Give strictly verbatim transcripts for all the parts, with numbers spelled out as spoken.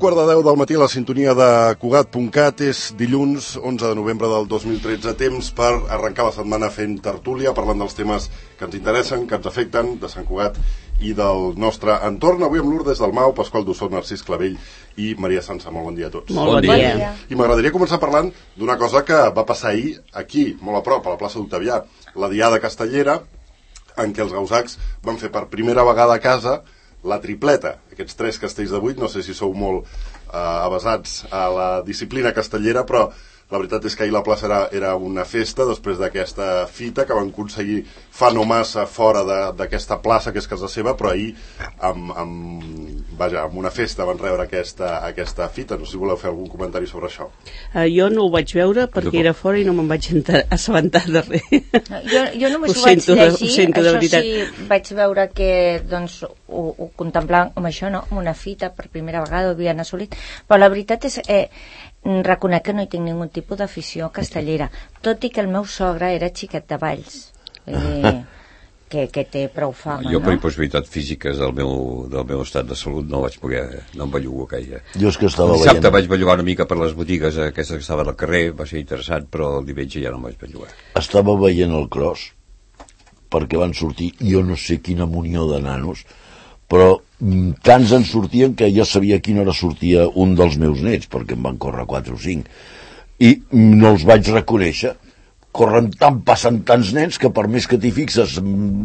quart de deu del matí a la sintonia de Cugat punt cat. És dilluns onze de novembre del dos mil tretze, temps per arrencar la setmana fent tertúlia, parlant dels temes que ens interessen, que ens afecten, de Sant Cugat i del nostre entorn. Avui amb Lourdes Dalmau, Pasqual Dussó, Narcís Clavell i Maria Sansa. Molt bon dia a tots. Molt bon dia. Bon dia. I m'agradaria començar parlant d'una cosa que va passar ahir aquí, molt a prop, a la plaça d'Octavià, la Diada Castellera, en què els gausacs van fer per primera vegada a casa la tripleta, aquests tres castells de vuit. No sé si sou molt eh, avesats a la disciplina castellera, però la veritat és que ahir la plaça era, era una festa després d'aquesta fita que van aconseguir fa no massa fora d'aquesta plaça que és casa seva, però ahir amb, amb, vaja, amb una festa van rebre aquesta, aquesta fita. No sé si voleu fer algun comentari sobre això. Uh, jo no ho vaig veure perquè era fora i no me'n vaig assabentar de res. No, jo, jo només ho, ho vaig llegir, de, ho això sí, vaig veure que doncs, ho, ho contemplaven com això, no? Una fita per primera vegada ho havien assolit, però la veritat és eh, reconec que no hi tinc ningun tipus d'afició castellera, tot i que el meu sogre era xiquet de Valls, eh, que, que té prou fama. Jo, no? per impossibilitats físiques del meu, del meu estat de salut, no vaig poder, no em bellugo aquella. Jo és que estava Dissabte veient... vaig bellugar una mica per les botigues aquestes que estaven al carrer, va ser interessant, però el diumenge ja no em vaig bellugar. Estava veient el cross, perquè van sortir, jo no sé quina munió de nanos, però tants en sortien que jo sabia a quina hora sortia un dels meus nets, perquè em van córrer quatre o cinc, i no els vaig reconèixer. Corren tant, passen tants nens que per més que t'hi fixes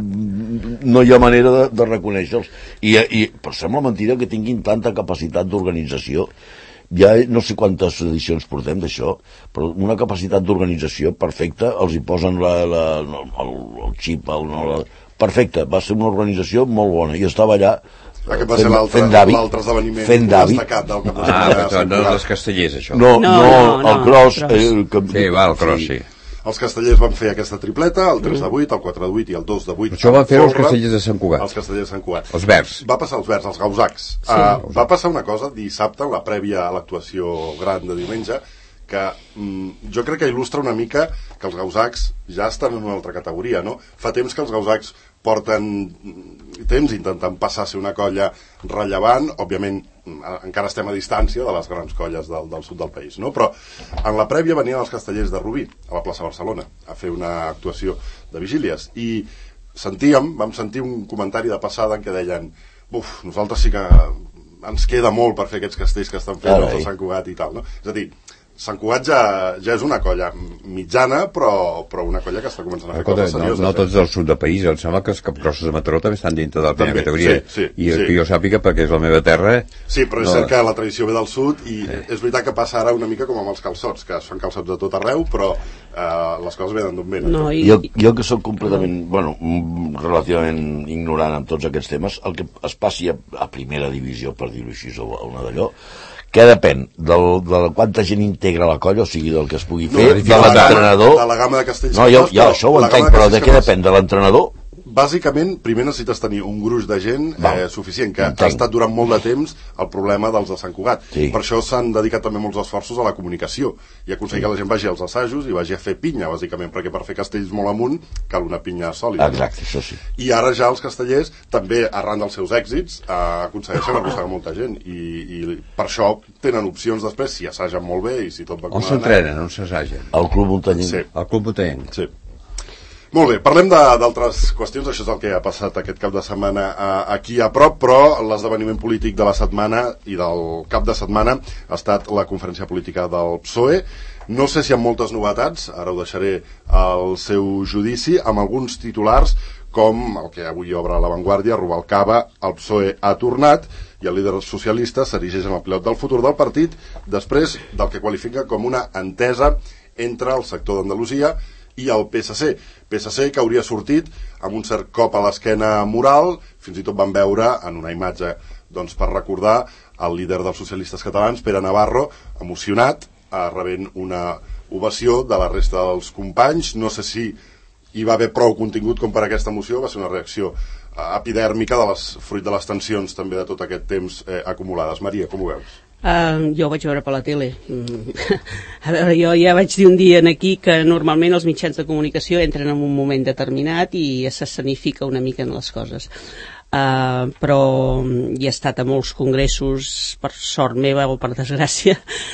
no hi ha manera de, de reconèixer-los. I, i però sembla mentida que tinguin tanta capacitat d'organització. Ja no sé quantes edicions portem d'això, però una capacitat d'organització perfecta. Els hi posen la, la, el, el xip, el, la, perfecte, va ser una organització molt bona, i estava allà Aquest va ser l'altre esdeveniment destacat del cap de setmana. Ah, no dels castellers, això. No, no, no, no el cross. Eh, que, sí, va, el cross, sí. sí. Els castellers van fer aquesta tripleta, el tres de vuit, el quatre de vuit i el dos de vuit. Això van fer els castellers de Sant Cugat. Els castellers de Sant Cugat. Els verds. Va passar els verds, els gausacs. Sí, uh, va passar una cosa dissabte, en la prèvia a l'actuació gran de diumenge, que mm, jo crec que il·lustra una mica que els gausacs ja estan en una altra categoria, no? Fa temps que els gausacs porten temps intentant passar a ser una colla rellevant. Òbviament encara estem a distància de les grans colles del, del sud del país, no? Però en la prèvia venien els castellers de Rubí a la plaça Barcelona a fer una actuació de vigílies i sentíem, vam sentir un comentari de passada en què deien uf, nosaltres sí que ens queda molt per fer aquests castells que estan fent els de Sant Cugat i tal, no? És a dir, Sant Cugat ja, ja és una colla mitjana, però, però una colla que està començant a fer Escolta, coses serioses. No, no tots del sud del país, em sembla que els capgrossos de Mataró també estan dintre de la primera categoria. Sí, sí, I sí. que jo sàpiga, perquè és la meva terra... Sí, però és no... cert que la tradició ve del sud i sí. És veritat que passa ara una mica com amb els calçots, que es fan calçots de tot arreu, però eh, les coses venen d'on venen. No, i... jo, jo que soc completament, bueno, relativament ignorant amb tots aquests temes, el que es passi a, a primera divisió, per dir-ho així, o a una d'allò, que depèn del, de quanta gent integra la colla, o sigui, del que es pugui fer, no, de l'entrenador... De la gamma de castells. No, jo, jo això ho entenc, però de què depèn? De l'entrenador? Bàsicament, primer necessites tenir un gruix de gent eh, suficient, que entenc. Ha estat durant molt de temps el problema dels de Sant Cugat. Sí. Per això s'han dedicat també molts esforços a la comunicació i a aconseguir sí. que la gent vagi als assajos i vagi a fer pinya, bàsicament, perquè per fer castells molt amunt cal una pinya sòlida. Exacte, no? Això sí. I ara ja els castellers, també arran dels seus èxits, eh, aconsegueixen arrossegar molta gent i, i per això tenen opcions després, si assagen molt bé i si tot va com on s'entrenen, on s'assagen? Al Club Muntanyenc. Sí. Al Club Muntanyenc. Sí. Molt bé, parlem d'altres qüestions. Això és el que ha passat aquest cap de setmana aquí a prop, però l'esdeveniment polític de la setmana i del cap de setmana ha estat la conferència política del P S O E. No sé si amb moltes novetats, ara ho deixaré al seu judici, amb alguns titulars com el que avui obre La Vanguardia, Rubalcaba, el P S O E ha tornat i el líder socialista s'erigeix en el pilot del futur del partit després del que qualifica com una entesa entre el sector d'Andalusia i el P S C. P S C que hauria sortit amb un cert cop a l'esquena moral, fins i tot van veure en una imatge doncs, per recordar el líder dels socialistes catalans, Pere Navarro, emocionat, eh, rebent una ovació de la resta dels companys. No sé si hi va haver prou contingut com per aquesta emoció, va ser una reacció eh, epidèrmica de les, fruit de les tensions també de tot aquest temps eh, acumulades. Maria, com ho veus? Uh, jo ho vaig veure per la tele. Mm. A veure, jo ja vaig dir un dia aquí que normalment els mitjans de comunicació entren en un moment determinat i s'escenifica una mica en les coses. Uh, però hi he estat a molts congressos, per sort meva o per desgràcia,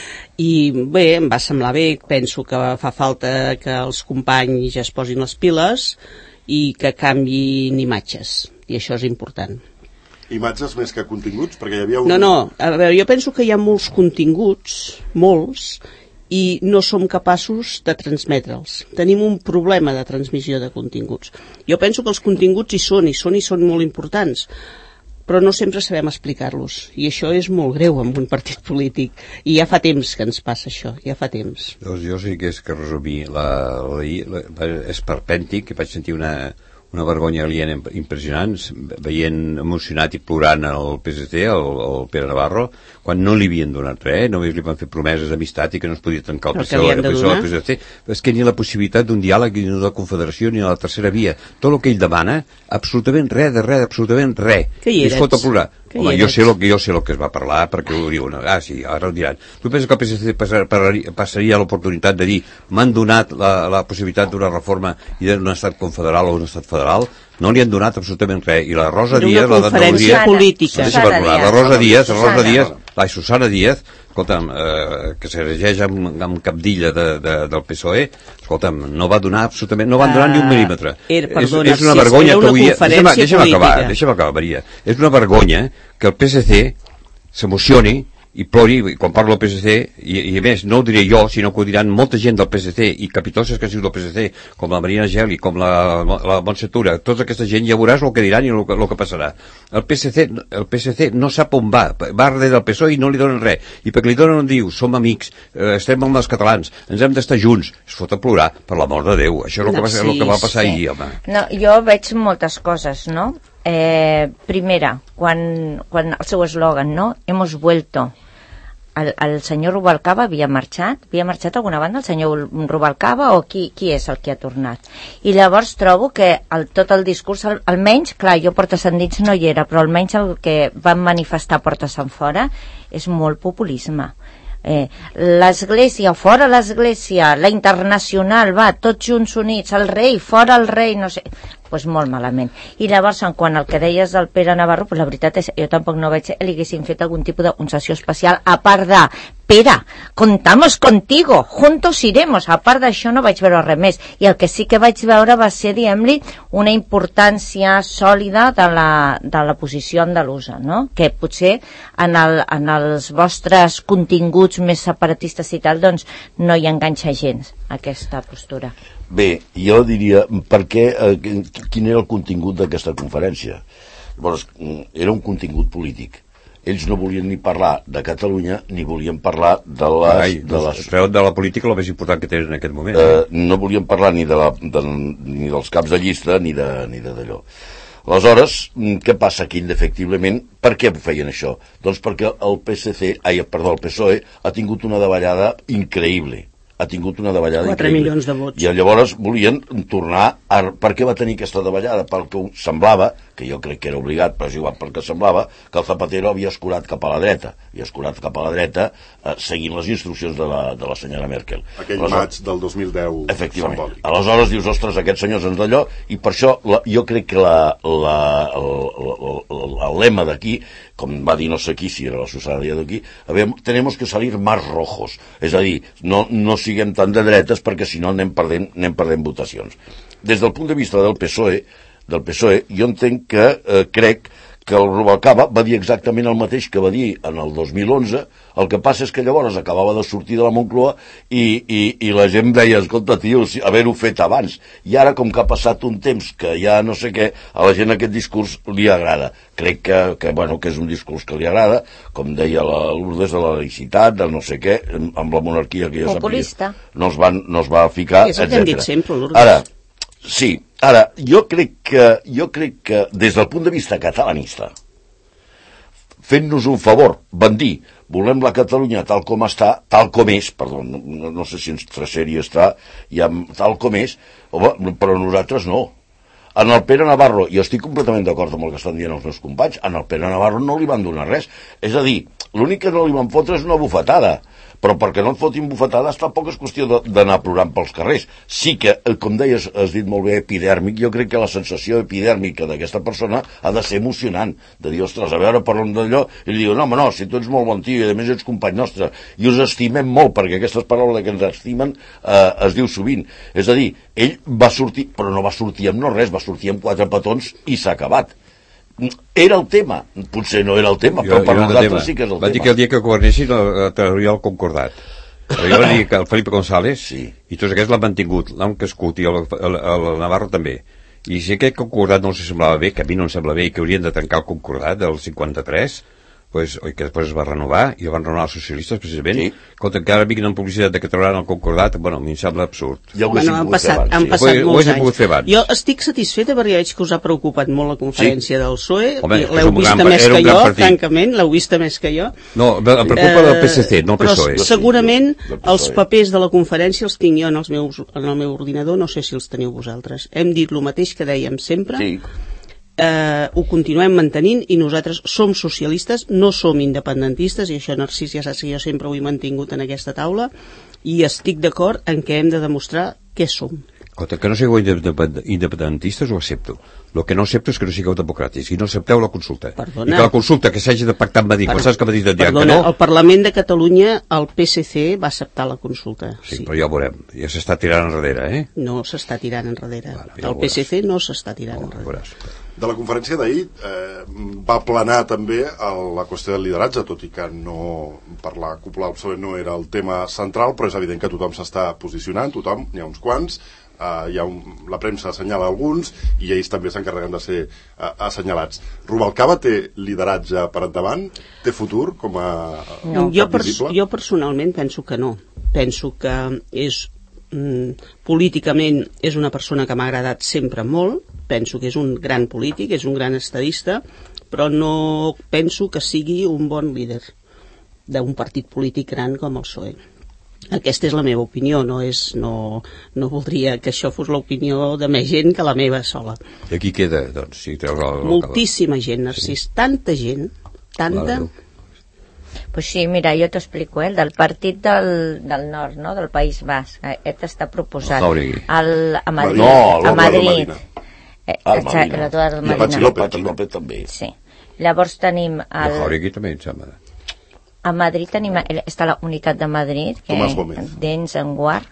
i bé, em va semblar bé. Penso que fa falta que els companys ja es posin les piles i que canviïn imatges, i això és important. Imatges més que continguts? Perquè hi havia un... No, no, a veure, jo penso que hi ha molts continguts, molts, i no som capaços de transmetre'ls. Tenim un problema de transmissió de continguts. Jo penso que els continguts hi són, hi són i són molt importants, però no sempre sabem explicar-los, i això és molt greu en un partit polític, i ja fa temps que ens passa això, ja fa temps. Doncs jo sí que és que resumir, la, la, la, la, és perpèntic, que vaig sentir una, una vergonya aliena impressionant, veient emocionat i plorant el P S C, el, el Pere Navarro, quan no li havien donat res, només li van fer promeses d'amistat i que no es podia tancar el P S O E, el P S O E, el P S C. És que ni la possibilitat d'un diàleg, ni de la confederació, ni de la tercera via. Tot el que ell demana, absolutament res, de res, absolutament res. Que hi eres? I es fot a plorar. Home, jo sé, lo que, jo sé el que es va parlar, perquè ho diuen. Ah, sí, ara ho diran. Tu penses que el P S C passar, passaria l'oportunitat de dir m'han donat la, la possibilitat d'una reforma i d'un estat confederal o un estat federal? No li han donat absolutament res. I la Rosa Díaz... Una conferència política. La Rosa Díaz, la Rosa Díaz, la Susana Díaz, escolta'm, eh, que s'erigeix amb, amb capdilla de, de, del P S O E, escolta'm, no va donar absolutament, no van donar uh, ni un milímetre. Era, perdona, és, és una si vergonya una que avui... Deixa'm, deixa'm acabar, política. deixa'm acabar, Maria. És una vergonya que el P S C s'emocioni i plori, i quan parlo del P S C, i, i a més, no ho diré jo, sinó que ho diran molta gent del P S C i capitosses que han sigut del P S C, com la Marina Geli, com la, la Montse Tura, tota aquesta gent, ja veuràs el que diran i el que, el que passarà. El P S C, el P S C no sap on va, va darrere del P S O E i no li donen res, i perquè li donen on diu, som amics, eh, estem amb els catalans, ens hem d'estar junts, es fot a plorar, per l'amor de Déu, això és el que va, sí, el que va passar sí. ahir, home. No, jo veig moltes coses, no? Eh, primera, quan, quan el seu eslògan, no? Hemos vuelto. El, el senyor Rubalcaba havia marxat? Havia marxat alguna banda el senyor Rubalcaba o qui, qui és el que ha tornat? I llavors trobo que el, tot el discurs, al, almenys, clar, jo Portes Endins no hi era, però almenys el que van manifestar Portes Enfora és molt populisme. Eh, l'església, fora l'església, la internacional, va, tots junts units, el rei, fora el rei, no sé, pues molt malament. I llavors, en quant al que deies del Pere Navarro, pues la veritat és, jo tampoc no veig que li haguessin fet algun tipus de concessió especial, a part de, Pere, contamos contigo, juntos iremos, a part d'això no vaig veure res més, i el que sí que vaig veure va ser, diguem-li, una importància sòlida de la, de la posició andalusa, no? Que potser en, el, en els vostres continguts més separatistes i tal, doncs no hi enganxa gens aquesta postura. Bé, jo diria, per què, eh, quin era el contingut d'aquesta conferència? Llavors, era un contingut polític. Ells no volien ni parlar de Catalunya ni volien parlar de les... Ai, de, les... de la política el més important que tenen en aquest moment. Eh, no volien parlar ni, de la, de, ni dels caps de llista ni de, ni de d'allò. Aleshores, què passa aquí indefectiblement? Per què feien això? Doncs perquè el P S C, ai, perdó, el P S O E ha tingut una davallada increïble. Ha tingut una davallada quatre milions de vots. I llavors volien tornar a... Per què va tenir aquesta davallada? Perquè semblava, que jo crec que era obligat, però és igual perquè semblava, que el Zapatero havia escurat cap a la dreta, havia escurat cap a la dreta eh, seguint les instruccions de la, de la senyora Merkel. Aquell aleshores, maig del dos mil deu efectivament. Simbòlic. Aleshores dius, ostres, aquests senyors ens d'allò, i per això la, jo crec que la, la, el, el, el, el lema d'aquí, com va dir no sé qui, si era la Susana Díaz d'aquí, tenemos que salir más rojos, és a dir, no, no siguem tan de dretes perquè si no anem perdent, anem perdent votacions. Des del punt de vista del P S O E, del P S O E, jo entenc que eh, crec que el Rubalcaba va dir exactament el mateix que va dir en el dos mil onze, el que passa és que llavors acabava de sortir de la Moncloa i, i, i la gent deia, escolta, tio, si, haver-ho fet abans. I ara, com que ha passat un temps que ja no sé què, a la gent aquest discurs li agrada. Crec que, que, bueno, que és un discurs que li agrada, com deia la Lourdes, de la laïcitat, del no sé què, amb la monarquia que ja populista. Sabia, no es, van, no es va ficar, és el que hem dit sempre, Lourdes. Ara, sí, ara, jo crec que, jo crec que des del punt de vista catalanista, fent-nos un favor, van dir, volem la Catalunya tal com està, tal com és, perdó, no, no sé si en sèrie està, ja, tal com és, home, però nosaltres no. En el Pere Navarro, jo estic completament d'acord amb el que estan dient els meus companys, en el Pere Navarro no li van donar res. És a dir, l'únic que no li van fotre és una bufetada, però perquè no et fotin bufetades tampoc és qüestió d'anar plorant pels carrers. Sí que, com deies, has dit molt bé, epidèrmic, jo crec que la sensació epidèrmica d'aquesta persona ha de ser emocionant, de dir, ostres, a veure, parlem d'allò, i li diu, no, home, no, si tu ets molt bon tio i a més ets company nostre, i us estimem molt, perquè aquestes paraules que ens estimen eh, es diu sovint. És a dir, ell va sortir, però no va sortir amb no res, va sortir amb quatre petons i s'ha acabat. Era el tema, potser no era el tema, però per nosaltres sí que és el tema. Va dir que el dia que governessin trauria el concordat. Però jo vaig dir que el Felipe González sí. I tots aquests l'han mantingut, l'han crescut i el, el, el Navarro també. I si aquest concordat no els semblava bé, que a mi no em sembla bé i que haurien de tancar el concordat del cinquanta-tres, pues, oi, que després es va renovar i el van renovar els socialistes precisament, sí. Quan encara vinguin en publicitat de que trauran el concordat, bueno, a mi em sembla absurd. Ja bueno, han passat, abans, han passat sí. molts anys. Jo estic satisfeta perquè veig que us ha preocupat molt la conferència sí. del P S O E. Home, l'heu vista gran, més que jo, francament, l'heu vista més que jo. No, em preocupa eh, del P S C, no el P S O E. Però segurament els papers de la conferència els tinc jo en, els meus, en el meu ordinador, no sé si els teniu vosaltres. Hem dit el mateix que dèiem sempre. Sí. Eh, ho continuem mantenint i nosaltres som socialistes, no som independentistes, i això Narcís ja saps que jo sempre ho he mantingut en aquesta taula, i estic d'acord en què hem de demostrar què som. Escolta, que no sigueu independentistes ho accepto. El que no accepto és que no sigueu democràtics i no accepteu la consulta. Perdona. I que la consulta que s'hagi de pactar amb Madrid, per... quan saps que Madrid et diran que no... el Parlament de Catalunya, el P S C va acceptar la consulta. Sí, sí. Però ja ho veurem. Ja s'està tirant enrere, eh? No s'està tirant enrere. Vale, ja el P S C no s'està tirant no, enrere. De la conferència d'ahir eh, va planar també el, la qüestió del lideratge, tot i que no, per la cúpula del P S O E no era el tema central, però és evident que tothom s'està posicionant, tothom, n'hi ha uns quants, eh, hi ha un, la premsa assenyala alguns i ells també s'encarreguen de ser eh, assenyalats. Rubalcaba té lideratge per endavant? Té futur com a no. jo, pers jo personalment penso que no. Penso que és mm, políticament és una persona que m'ha agradat sempre molt. Penso que és un gran polític, és un gran estadista, però no penso que sigui un bon líder d'un partit polític gran com el P S O E. Aquesta és la meva opinió, no, és, no, no voldria que això fos l'opinió de més gent que la meva sola. I aquí queda, doncs, si treus el... Moltíssima gent, Narcís, sí. Tanta gent, tanta... Pues sí, mira, jo t'explico, eh, del partit del, del nord, no?, del País Basc, aquest està proposat al, a Madrid. No, a Madrid. Eh, ah, el Marina. I el Patxi López, López també. Sí. Llavors tenim... El... El Jauregui també, em sembla. A Madrid tenim... Està la Unitat de Madrid, que d'ens en guard.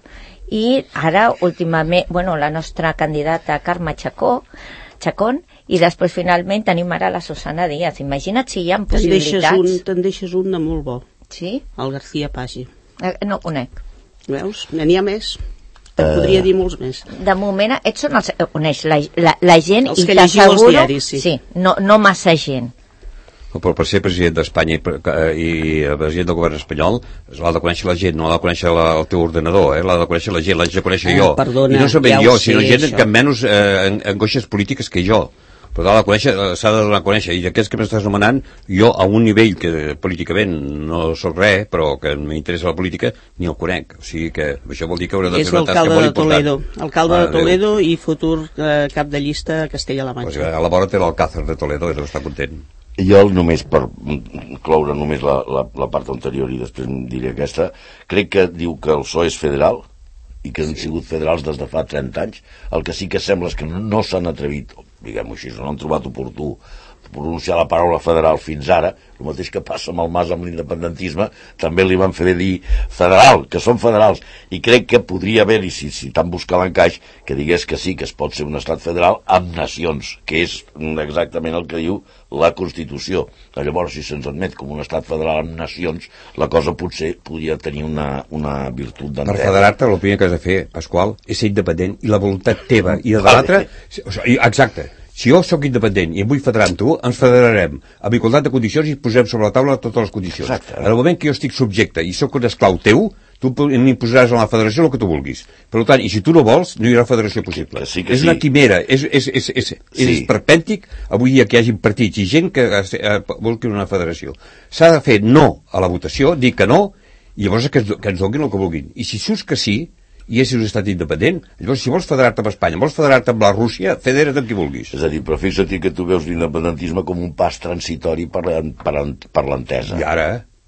I ara, últimament, bueno, la nostra candidata Carme Chacó, Chacón, i després finalment tenim ara la Susana Díaz. Imagina't si hi ha possibilitats. Te'n deixes un de molt bo. Sí? El García Pagi. Eh, no conec. Veus? N'hi ha més. Te'n uh, podria dir molts més. De moment, ets on els coneix la, la, la gent els i que llegiu els diaris, sí. Sí, no, no massa gent. Però per ser president d'Espanya i, i el president del govern espanyol l'ha de conèixer la gent, no l'ha de conèixer la, el teu ordenador, eh? L'ha de conèixer la gent, l'ha de conèixer eh, jo. Perdona, I no sabem ja jo, sé, sinó gent això. que menys eh, angoixes polítiques que jo. Però l'ha de conèixer, s'ha de donar a conèixer. I d'aquests que m'estàs nomenant, jo a un nivell que políticament no soc res, però que m'interessa la política, ni el conec. O sigui que això vol dir que haurà de fer una tasca molt important. És l'alcalde de Toledo, alcalde de Toledo i futur eh, cap de llista a Castella-La Manxa. Pues a la vora té l'Alcázar de Toledo i deu estar content. Jo només per cloure només la, la, la part anterior i després em diré aquesta, crec que diu que el P S O E és federal i que han sigut federals des de fa trenta anys. El que sí que sembla és que no, no s'han atrevit, diguem-ho així, no han trobat oportú pronunciar la paraula federal fins ara. El mateix que passa amb el Mas amb l'independentisme, també li van fer dir federal, que són federals, i crec que podria haver-hi, si, si tant buscar l'encaix, que digués que sí, que es pot ser un estat federal amb nacions, que és exactament el que diu la Constitució. Llavors, si se'ns admet com un estat federal amb nacions, la cosa potser podria tenir una, una virtut d'entesa. Per federar-te, el primer que has de fer, Pasqual, és ser independent, i la voluntat teva i de l'altre... O sigui, exacte. Si jo sóc independent i em vull federar amb tu, ens federarem amb igualtat de condicions i posem sobre la taula totes les condicions. Exacte. En el moment que jo estic subjecte i sóc un esclau teu, tu m'imposaràs a la federació el que tu vulguis. Per tant, i si tu no vols, no hi haurà federació possible. Que sí, que és sí. una quimera, és, és, és, és, és sí. esperpèntic avui dia que hi hagi partits i gent que eh, vulgui una federació. S'ha de fer no a la votació, dir que no, i llavors que ens, que ens donin el que vulguin. I si surts que sí, i és un estat independent, llavors si vols federar-te amb Espanya, vols federar-te amb la Rússia, federa't amb qui vulguis. És a dir, però fixa't que tu veus l'independentisme com un pas transitori per, per, per l'entesa. I ara?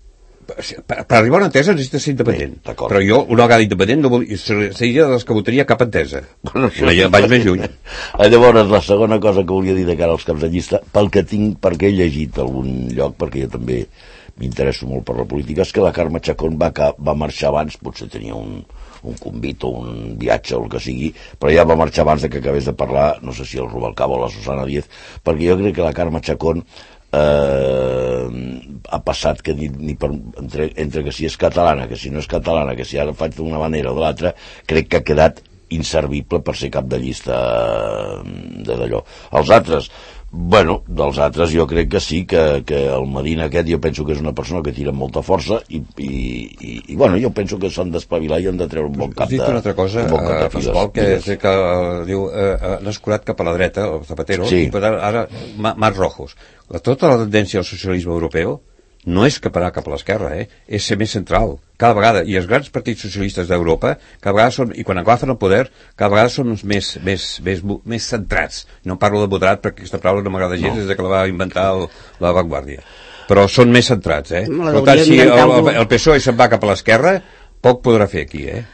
Per, per arribar a una entesa necessita ser independent. Bé, però jo, una vegada independent, no vol, seria dels que votaria cap entesa. Bueno, això... Vaig més lluny. Llavors, la segona cosa que volia dir de cara als caps de llista, pel que tinc, perquè he llegit algun lloc, perquè jo també m'interesso molt per la política, és que la Carme Chacón va, va marxar abans, potser tenia un, un convit o un viatge o el que sigui, però ja va marxar abans de que acabés de parlar, no sé si el Rubalcaba o la Susana Díez, perquè jo crec que la Carme Chacón Eh, ha passat que ni, ni per, entre, entre que si és catalana, que si no és catalana, que si ara faig d'una manera o de l'altra, crec que ha quedat inservible per ser cap de llista de d'allò. Els altres, bueno, dels altres jo crec que sí, que, que el Medina aquest jo penso que és una persona que tira amb molta força i, i, i, i bueno, jo penso que s'han d'espavilar i han de treure un bon cap de... Has dit una altra cosa, bon uh, Pasqual, que és que uh, diu, uh, l'ha escurat cap a la dreta, el Zapatero, sí. I per ara, Mar Rojos. La, tota la tendència al socialisme europeu no és cap anar cap a l'esquerra, eh? És ser més central, cada vegada, i els grans partits socialistes d'Europa, cada vegada són, i quan agafen el poder, cada vegada són més, més, més, més centrats. No parlo de moderat perquè aquesta paraula no m'agrada gens no. Des que la va inventar el, la Vanguardia. Però són més centrats, eh? Per tant, si el, el, el P S O E se'n va cap a l'esquerra, poc podrà fer aquí, eh?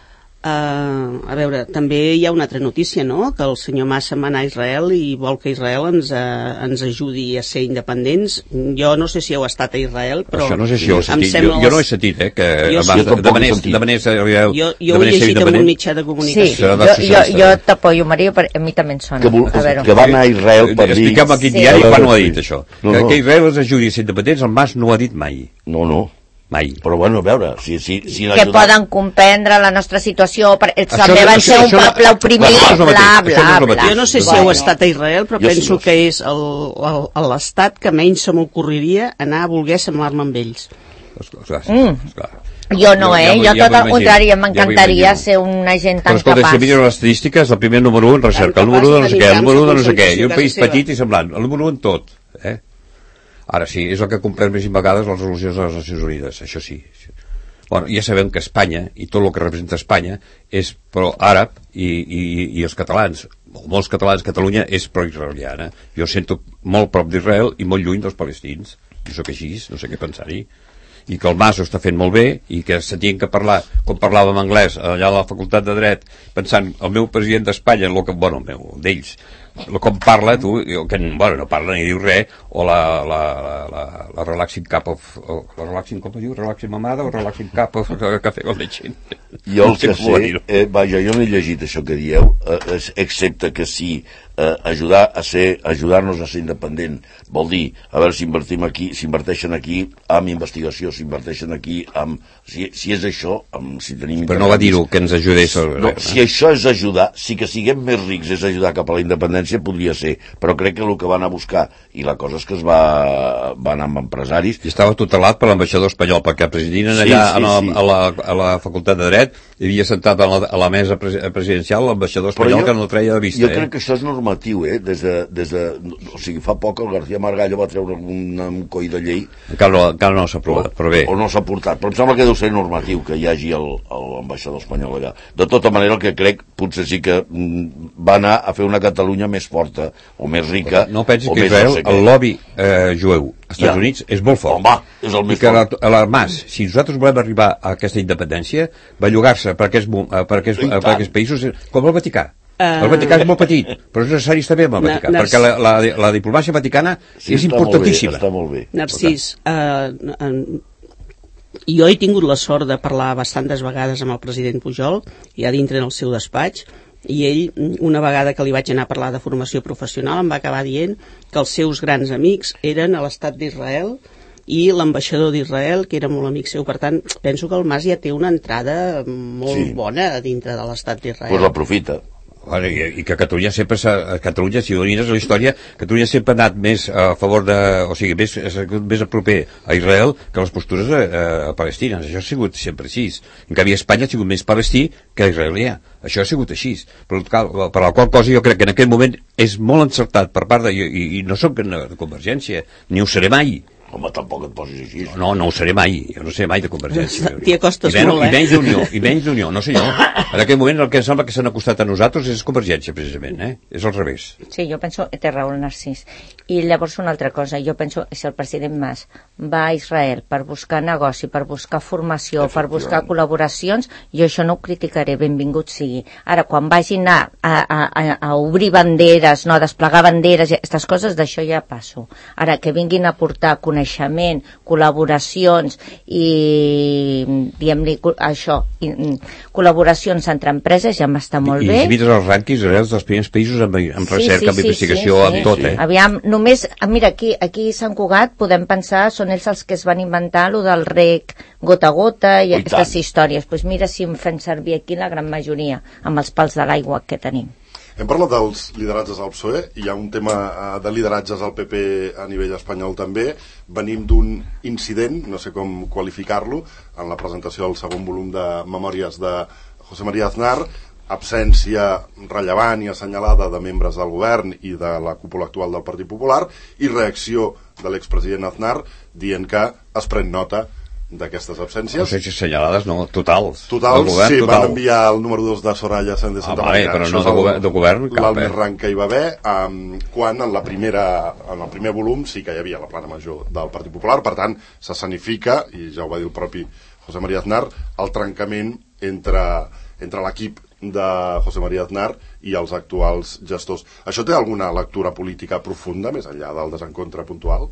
Uh, a veure, també hi ha una altra notícia, no?, que el senyor Mas se'n va anar a Israel i vol que Israel ens, uh, ens ajudi a ser independents. Jo no sé si heu estat a Israel, però... Això no sé si heu sentit, jo, jo no he sentit, eh, que jo, Mas sí, demanés, demanés a Israel... Jo, jo ho he llegit en un mitjà de comunicació. Sí, jo, jo, jo t'apoyo, Maria, a mi també em sona. Que, vol, a que va anar a Israel per dir... Expliquem a quin sí. diari quan ho ha dit, això. No, no. Que, que Israel ens ajudi a ser independents, el Mas no ho ha dit mai. No, no. Mai. Però bueno, a veure, si, si, si que ajudat... poden comprendre la nostra situació, per... també van ser un poble oprimit, bla, bla, bla. Jo no sé si heu estat a Israel, però jo penso sí, que és l'estat que menys se m'ocorriria anar a voler semblar-me amb ells. Esclar, mm. esclar. Jo no, eh? Jo tot el contrari, m'encantaria ser una gent tan capaç. Però escolta, si mires les estadístiques, el primer número un recerca, el número un de no sé què, el número un de no sé què, i un país petit i semblant, el número un tot, eh? Ara sí, és el que compleix més vegades les resolucions de les Nacions Unides, això sí. Bueno, ja sabem que Espanya, i tot el que representa Espanya, és pro-àrab, i, i, i els catalans, molts catalans, Catalunya és pro-israeliana. Jo sento molt prop d'Israel i molt lluny dels palestins. Jo sóc així, no sé què pensar-hi. I que el Mas ho està fent molt bé, i que se tinguin que parlar, com parlàvem anglès, allà a la Facultat de Dret, pensant, el meu president d'Espanya, el que, bueno, el meu, d'ells, com parla, tu, que bueno, no parla ni diu res, o la, la, la, la relaxing cup of... O, la relaxing, com es diu? Relaxing mamada o relaxing cup of cafè con leche? Jo el que sé, eh, vaja, jo no he llegit això que dieu, eh, excepte que sí, eh, ajudar a ser, ajudar-nos a ser independent vol dir, a veure si invertim aquí, si inverteixen aquí amb investigació, si inverteixen aquí amb... Si, si és això, amb, si tenim... Però no va dir-ho, que ens ajudés... No, si això és ajudar, si que siguem més rics és ajudar cap a la independència, podria ser, però crec que el que van a buscar, i la cosa és que es va, va anar amb empresaris... I estava tutelat per l'ambaixador espanyol, perquè presidint allà sí, sí, a, sí. A, la, a la Facultat de Dret hi havia sentat a la, a la mesa presidencial l'ambaixador espanyol jo, que no el treia de vista. Jo eh? crec que això és normatiu, eh? Des de, des de, o sigui, fa poc el García Margallo va treure un, un coi de llei... Encara no, encara no s'ha aprovat, però bé. O no s'ha portat, però em sembla que deu ser normatiu que hi hagi l'ambaixador espanyol allà. De tota manera, el que crec, potser sí que mm, va anar a fer una Catalunya més forta, o més rica... No pensis que Israel, no sé el lobby eh, jueu als Estats ja. Units és molt fort. Home, és el més I que fort. La, la Mas, si nosaltres volem arribar a aquesta independència, bellugar-se per aquests, per aquests, per aquests països, com el Vaticà. Uh... El Vaticà és molt petit, però és necessari també amb el Vaticà, Nar perquè la, la, la diplomàcia vaticana sí, és importantíssima. Està molt bé, està molt bé. Narcís, uh, uh, jo he tingut la sort de parlar bastantes vegades amb el president Pujol, ja dintre en el seu despatx, i ell, una vegada que li vaig anar a parlar de formació professional, em va acabar dient que els seus grans amics eren a l'estat d'Israel i l'ambaixador d'Israel, que era molt amic seu. Per tant, penso que el Mas ja té una entrada molt sí. bona dintre de l'estat d'Israel. Pues l'aprofita. I, i que Catalunya sempre s'ha, Catalunya, si domines la història, Catalunya sempre ha anat més a favor de, o sigui, més, més a proper a Israel que les postures a, a Palestina. Això ha sigut sempre així. En canvi, Espanya ha sigut més palestí que israelià. Això ha sigut així. Per, per la qual cosa jo crec que en aquest moment és molt encertat per part de, i, i no soc de Convergència, ni ho seré mai, Home, tampoc et posis així. No, no ho seré mai, jo no seré mai de Convergència. T'hi acostes I molt, eh? I menys d'Unió, i menys d'Unió, no senyor. En aquest moment el que em sembla que s'han acostat a nosaltres és Convergència, precisament, eh? És al revés. Sí, jo penso, té raó el Narcís. I llavors una altra cosa, jo penso, si el president Mas va a Israel per buscar negoci, per buscar formació, per buscar col·laboracions, jo això no ho criticaré, benvingut sigui. Ara, quan vagin a, a, a, a obrir banderes, no, a desplegar banderes, aquestes coses, d'això ja passo. Ara, que vinguin a portar coneixement, col·laboracions i, diguem-li, això, i, col·laboracions entre empreses, ja m'està molt I, bé. I si mires els rànquings, eres dels primers països amb, amb recerca, sí, sí, amb investigació, sí, sí, amb tot, sí. eh? Aviam, només, mira, aquí, aquí a Sant Cugat podem pensar, són ells els que es van inventar lo del rec gota a gota i, I aquestes tant. històries. Doncs pues mira si en fem servir aquí la gran majoria, amb els pals de l'aigua que tenim. Hem parlat dels lideratges al P S O E, hi ha un tema de lideratges al P P a nivell espanyol també. Venim d'un incident, no sé com qualificar-lo, en la presentació del segon volum de Memòries de José María Aznar, absència rellevant i assenyalada de membres del govern i de la cúpula actual del Partit Popular, i reacció de l'expresident Aznar dient que es pren nota d'aquestes absències. No sé si assenyalades, no, totals. Totals, govern, sí, total. van enviar el número dos de Soraya Sáenz de Santa ah, Maria. Però no de, govern, de govern, cap. L'Albert Rang que hi va haver, um, quan en, la primera, en el primer volum sí que hi havia la plana major del Partit Popular, per tant, s'escenifica, i ja ho va dir el propi José María Aznar, el trencament entre, entre l'equip de José María Aznar i els actuals gestors. Això té alguna lectura política profunda, més enllà del desencontre puntual?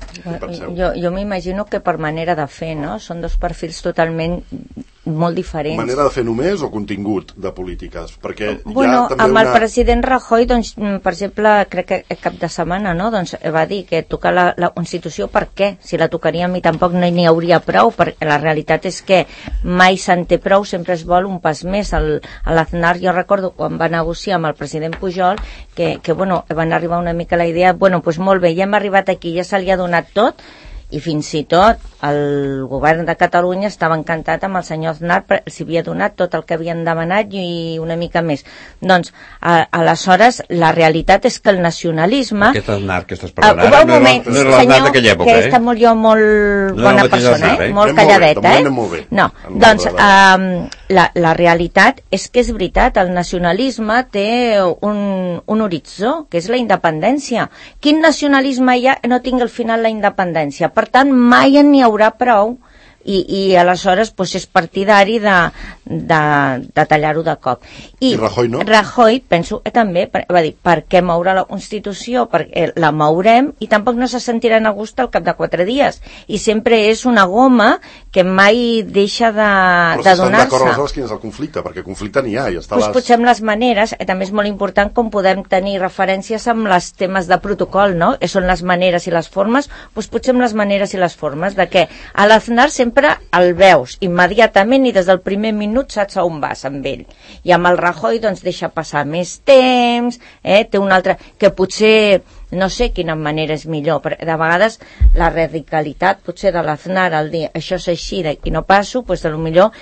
Jo, jo m'imagino que per manera de fer, no? Són dos perfils totalment molt diferents. Manera de fer només o contingut de polítiques? Perquè bueno, hi ha també amb una... el president Rajoy, doncs, per exemple, crec que cap de setmana, no? Doncs va dir que tocar la, la Constitució, per què? Si la tocaríem i tampoc no n'hi hauria prou, perquè la realitat és que mai se'n té prou, sempre es vol un pas més. El, l'Aznar, jo recordo quan va negociar amb el president Pujol, que, que bueno, van arribar una mica a la idea, bueno, doncs molt bé, ja hem arribat aquí, ja se li ha donat tot, i fins i tot el govern de Catalunya estava encantat amb el senyor Aznar, s'hi havia donat tot el que havien demanat i una mica més. Doncs, a, aleshores, la realitat és que el nacionalisme... Aquest Aznar que estàs parlant ara, uh, no, moment, no era l'Aznar d'aquella època, eh? Que està molt jo molt no bona persona, Aznar, eh? Molt calladeta, eh? Molt bé. No, doncs, um, la, la realitat és que és veritat, el nacionalisme té un, un horitzó, que és la independència. Quin nacionalisme hi ha que no tingui al final la independència? Per tant, mai n'hi haurà prou i, i aleshores pues, és partidari de, de, de tallar-ho de cop. I, I Rajoy no? Rajoy, penso, eh, també, va dir, per què moure la Constitució? Perquè la mourem i tampoc no se sentiran a gust al cap de quatre dies. I sempre és una goma que mai deixa de, Però de si donar-se. Però si estan d'acord, quin és el conflicte? Perquè conflicte n'hi ha. I està pues les... potser amb les maneres, eh, també és molt important com podem tenir referències amb les temes de protocol, no? Que són les maneres i les formes, pues potser amb les maneres i les formes, de que a l'Aznar sempre el veus immediatament i des del primer minut saps a on vas amb ell. I amb el Rajoy doncs deixa passar més temps, eh? Té un altre... que potser no sé quina manera és millor, però de vegades la radicalitat potser de l'Aznar al dir això és així i no passo, doncs de lo millor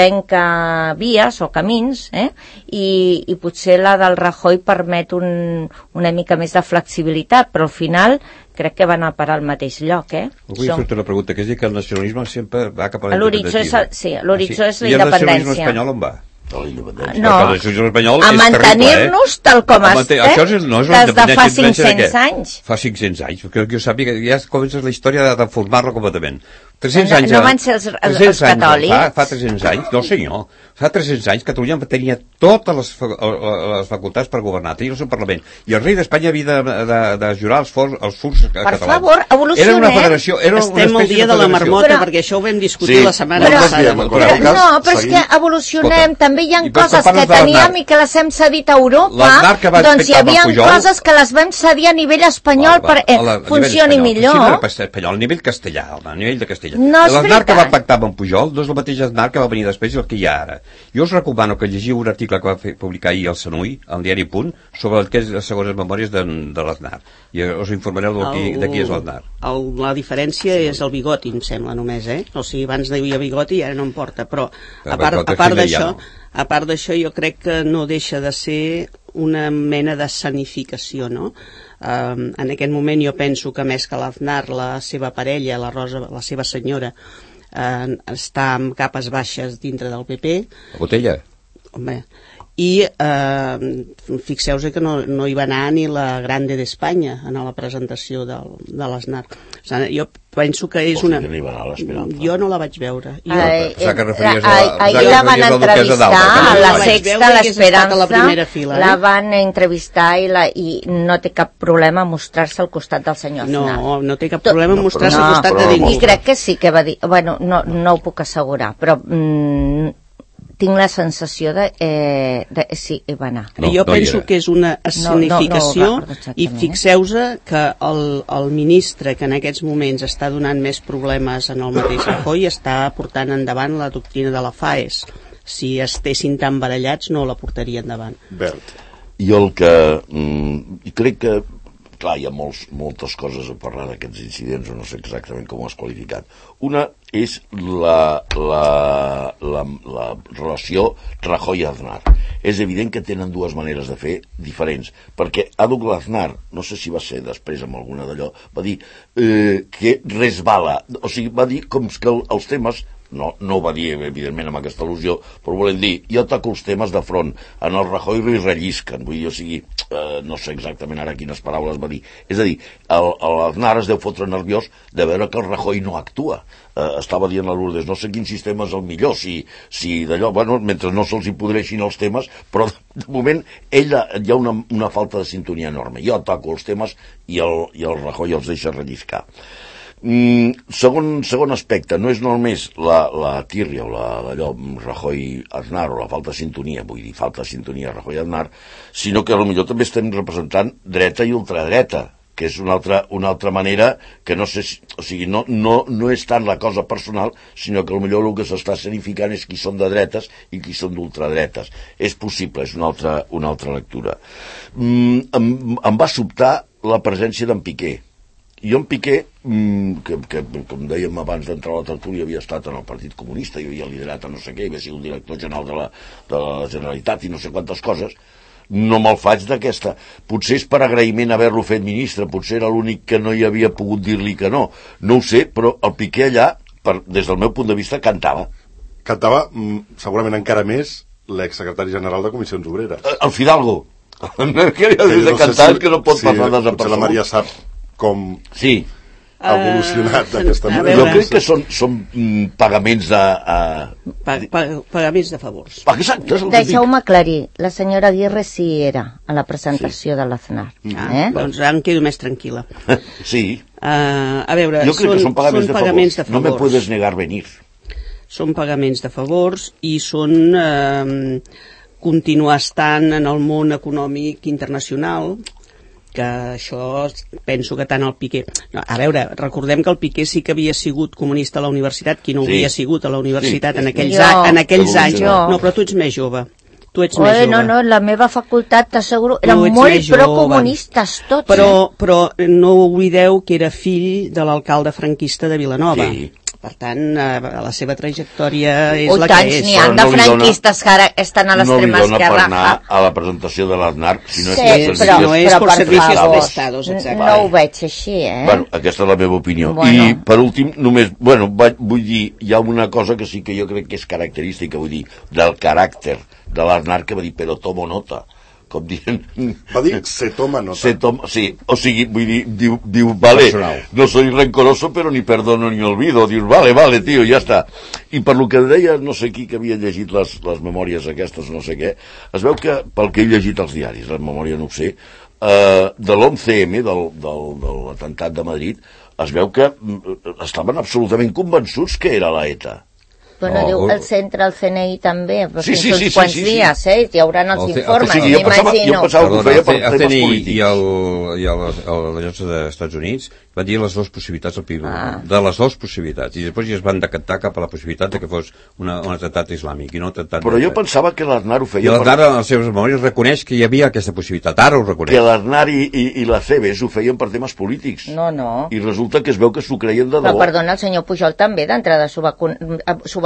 trenca vies o camins, eh? I, i potser la del Rajoy permet un, una mica més de flexibilitat, però al final crec que van a parar al mateix lloc, eh? Vull Som... fer una pregunta, que és dir que el nacionalisme sempre va cap a l'independentisme. Sí, l'horitzó és la independència. I el independència. nacionalisme espanyol on va? No, a mantenir-nos eh? tal com estem això és, no és des de fa cinc-cents anys. Fa cinc-cents anys, perquè jo sàpiga que ja comences la història de formar-la completament. tres-cents no, anys... No van ser els, els, els catòlics? Fa, fa tres-cents anys, no senyor, fa tres-cents anys Catalunya tenia totes les, les facultats per governar, tenia el seu Parlament, i el rei d'Espanya havia de, de, de jurar els, for, els furs catalans. Per favor, evolucionem. Era una federació, era Estem una al dia de, de la marmota, però, perquè això ho vam discutir sí, la setmana però, passada. Però, però, però, no, però és que evolucionem, Escolta, també hi ha coses que teníem i que les hem cedit a Europa, doncs hi havia coses que les vam cedir a nivell espanyol perquè funcioni millor. Sí, no espanyol, a nivell castellà, a nivell de castellà. No és veritat. Que va pactar amb Pujol no és el mateix Aznar que va venir després i el que hi ha ara. Jo us recomano que llegiu un article que va fer, publicar ahir el Sanui, al diari Punt, sobre el que és les segones memòries de, de l'Aznar. I us informareu de qui, de qui és l'Aznar. La diferència sí. és el bigoti, em sembla, només, eh? O sigui, abans hi havia bigoti i ara no em porta, però a part, a part d'això, a part d'això jo crec que no deixa de ser una mena d'escenificació, no? Uh, en aquest moment jo penso que més que l'Aznar, la seva parella, la Rosa, la seva senyora, uh, està amb capes baixes dintre del P P. La Botella? Home, i eh, fixeu-vos que no, no hi va anar ni la Grande d'Espanya en la presentació del, de l'Aznar. O sigui, jo penso que és una... Jo no la vaig veure. Jo... Ai, eh, ahir la van entrevistar a la Sexta, l'Esperança, la van entrevistar i, la, i no té cap problema mostrar-se al costat del senyor Aznar. No, no té cap problema mostrar-se al costat de ningú. I crec que sí que va dir... Bueno, no, no ho puc assegurar, però... Mm, tinc la sensació de, eh, de sí, hi va anar. No, jo no penso que és una escenificació no, no, no i fixeu-vos que el, el ministre que en aquests moments està donant més problemes en el mateix Rajoy està portant endavant la doctrina de la FAES. Si estessin tan barallats no la portaria endavant. Bert. Jo el que... Mm, crec que clar, hi ha molts, moltes coses a parlar d'aquests incidents, o no sé exactament com ho has qualificat. Una és la, la, la, la relació Rajoy-Aznar. És evident que tenen dues maneres de fer diferents, perquè Adolf Aznar, no sé si va ser després amb alguna d'allò, va dir eh, que resbala, o sigui, va dir com que el, els temes... No, no ho va dir, evidentment, amb aquesta al·lusió, però volem dir, jo ataco els temes de front, en el Rajoy li rellisquen, vull dir, o sigui, eh, no sé exactament ara quines paraules va dir. És a dir, l'Aznar es deu fotre nerviós de veure que el Rajoy no actua. Eh, estava dient a Lourdes, no sé quin sistema és el millor, si, si d'allò, bueno, mentre no se'ls hi podreixin els temes, però de moment ella, hi ha una, una falta de sintonia enorme. Jo ataco els temes i el, i el Rajoy els deixa relliscar. Mm, segon, segon aspecte, no és només la, la tírria o l'allò Rajoy-Aznar o la falta de sintonia, vull dir, falta de sintonia Rajoy-Aznar, sinó que potser també estem representant dreta i ultradreta, que és una altra, una altra manera que no sé, o sigui, no, no, no és tant la cosa personal, sinó que potser el que s'està escenificant és qui són de dretes i qui són d'ultradretes. És possible, és una altra, una altra lectura. Mm, em, em va sobtar la presència d'en Piqué. Jo en Piqué, que, que com dèiem abans d'entrar a la tertúlia, havia estat en el Partit Comunista i havia liderat a no sé què, havia sigut director general de la, de la Generalitat i no sé quantes coses, no me'l faig d'aquesta. Potser és per agraïment haver-lo fet ministre, potser era l'únic que no hi havia pogut dir-li que no. No ho sé, però el Piqué allà, per, des del meu punt de vista, cantava. Cantava, segurament encara més, l'exsecretari general de Comissions Obreres. El Fidalgo. No queria dir de cantar, que no pot passar desapercebut. Potser la Maria sap com sí. ha evolucionat uh, d'aquesta manera. Jo crec que són, són pagaments de... Uh... Pa, pa, pagaments de favors. Exacte, deixeu-me aclarir, la senyora Aguirre sí era a la presentació sí. de l'Aznar. Ah, eh? Doncs ara em quedo més tranquil·la. Sí. Uh, a veure, jo crec són, que són pagaments, són de, pagaments favors. de favors. No me puedes negar venir. Són pagaments de favors i són uh, continuar estant en el món econòmic internacional, que això penso que tant el Piqué... No, a veure, recordem que el Piqué sí que havia sigut comunista a la universitat, qui no ho sí. havia sigut a la universitat sí. en aquells, jo, a, en aquells anys. Jo. No, però tu ets més jove. Tu ets Oye, més jove. No, no, la meva facultat, t'asseguro, eren molt procomunistes tots. Però, però no oblideu que era fill de l'alcalde franquista de Vilanova. Sí. Per tant, la seva trajectòria és o la tants, que és. n'hi ha de no franquistes que ara estan a l'extrema esquerra. No li dona per anar a la presentació de l'Aznar, si no és sí, per però, no és però, per, per servicis d'estados, exacte. No ho veig així, eh? Bueno, aquesta és la meva opinió. Bueno. I, per últim, només, bueno, vull dir, hi ha una cosa que sí que jo crec que és característica, vull dir, del caràcter de l'Aznar, que va dir, però tomo nota. Com dient... Va dir, se toma nota. Se toma, sí, o sigui, vull dir, diu, diu vale, personal. No soy rencoroso, però ni perdono ni olvido. Dius, vale, vale, tio, ja està. I per lo que deia, no sé qui que havia llegit les, les memòries aquestes, no sé què, es veu que, pel que he llegit als diaris, la memòria no ho sé, eh, de l'once eme, del, del, de l'atemptat de Madrid, es veu que estaven absolutament convençuts que era la ETA. Bueno, oh, diu, el centre, el ce ene i també, però sí, sí, uns sí, quants sí, sí, dies, sí. eh? Hi haurà els el informes, o sigui, jo pensava, jo pensava que ho feia per temes polítics. I el, i el, l'Agència dels Estats Units va dir les dues possibilitats al primer ah. de les dues possibilitats, i després ja es van decantar cap a la possibilitat de que fos una, un atemptat islàmic i no un atemptat... Però jo pensava que l'Aznar ho feia... I l'Aznar per... en les seves memòries reconeix que hi havia aquesta possibilitat, ara ho reconeix. Que l'Aznar i, i, i la ce e be ho feien per temes polítics. No, no. I resulta que es veu que s'ho creien de debò. Però perdona, el senyor Pujol també d'entrada s'ho va, s'ho va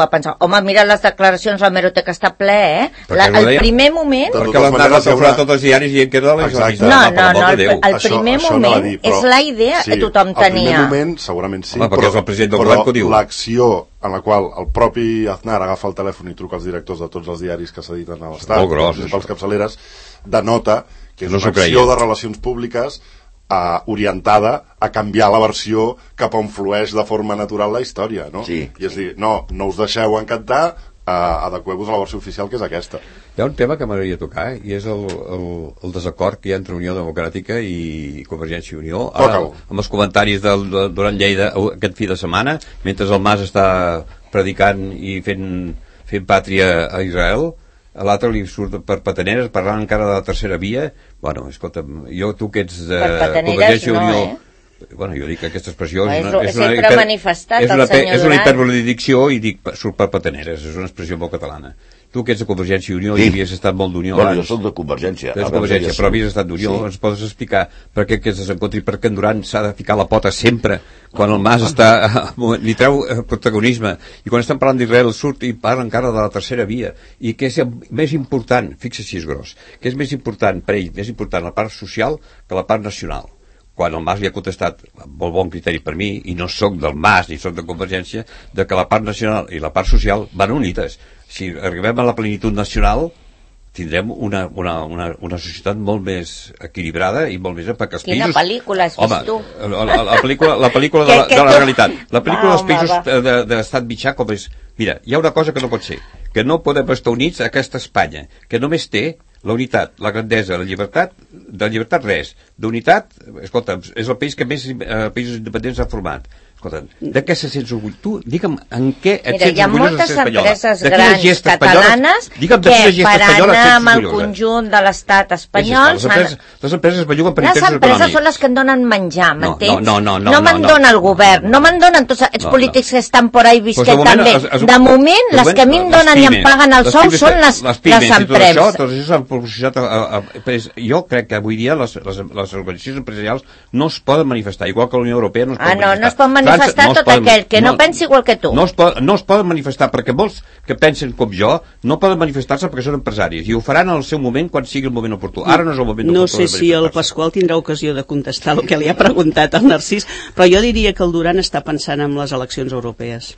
va pensar, home, mira les declaracions, l'hemeroteca està ple, eh? La, el deia? primer moment... Perquè l'han anat a taurar tots els diaris i en què era la no, no, no, el, el primer això, moment això dir, però, és la idea sí, que tothom tenia. El primer moment, segurament sí, home, però, és el president del però diu. L'acció en la qual el propi Aznar agafa el telèfon i truca als directors de tots els diaris que s'editen a l'Estat, les principals capçaleres, denota que és no una acció de relacions públiques Uh, orientada a canviar la versió cap on flueix de forma natural la història, no? Sí. I és dir, no, no us deixeu encantar, uh, adequeu-vos a la versió oficial, que és aquesta. Hi ha un tema que m'agradaria tocar, i és el, el, el desacord que hi ha entre Unió Democràtica i Convergència i Unió. Ara, amb els comentaris del, de Duran Lleida aquest fi de setmana, mentre el Mas està predicant i fent, fent pàtria a Israel, a l'altre li surt per pataneres parlant encara de la tercera via. Bueno, escolta'm, jo, tu que ets de Convergència i Unió, eh? Bueno, jo dic que aquesta expressió és una, és una, sempre manifestat és una, el senyor és una Duran. hipèrbole de dicció i dic surt per pataneres, és una expressió molt catalana. Tu que ets de Convergència i Unió sí. I havies estat molt d'Unió bueno, abans. Jo soc de Convergència. De Convergència, però havies estat d'Unió. Sí. Ens podes explicar per què aquests desencontri, per què en Duran s'ha de ficar la pota sempre quan el Mas està, li treu protagonisme, i quan estan parlant d'Israel surt i parla encara de la tercera via, i què és més important, fixa si és gros, què és més important per ell, més important la part social que la part nacional. Quan el Mas li ha contestat, amb molt bon criteri per mi, i no sóc del Mas ni sóc de Convergència, de que la part nacional i la part social van unides. Si arribem a la plenitud nacional, tindrem una, una, una, una societat molt més equilibrada i molt més... Perquè els Quina països... pel·lícula has vist Home, tu? La, la, la pel·lícula, la pel·lícula de, la, de la realitat. La pel·lícula dels països de, de l'estat mitjà com és... Mira, hi ha una cosa que no pot ser, que no podem estar units a aquesta Espanya, que només té la unitat, la grandesa, la llibertat, de llibertat res, d'unitat, escolta, és el país que més eh, països independents ha format. Escolta, de què se sents orgull? Tu, digue'm, en què et Mira, sents orgullós de ser espanyola? Hi ha moltes empreses grans catalanes digue'm, que per anar amb el conjunt de l'estat espanyol... Les empreses, les empreses es belluguen per interessos econòmics. Les empreses són les que em donen menjar, m'entens? No, no, no, no, no me'n no, dona el govern, no me'n donen tots els polítics que estan por ahí visquent també. De moment, les que a mi em donen i em paguen el sou són les empreses. Tot això s'han proporcionat a... Jo crec que avui dia les organitzacions empresarials no es poden manifestar, igual que la Unió Europea no es pot manifestar. Ah, no, no es pot manifestar tot aquell que no, no pensi igual que tu. No es, pot, no es poden manifestar perquè molts que pensen com jo no poden manifestar-se perquè són empresaris i ho faran al seu moment quan sigui el moment oportú. Ara no és el moment no oportú. No sé si el Pasqual tindrà ocasió de contestar el que li ha preguntat el Narcís, però jo diria que el Duran està pensant en les eleccions europees.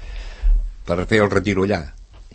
Per fer el retiro allà.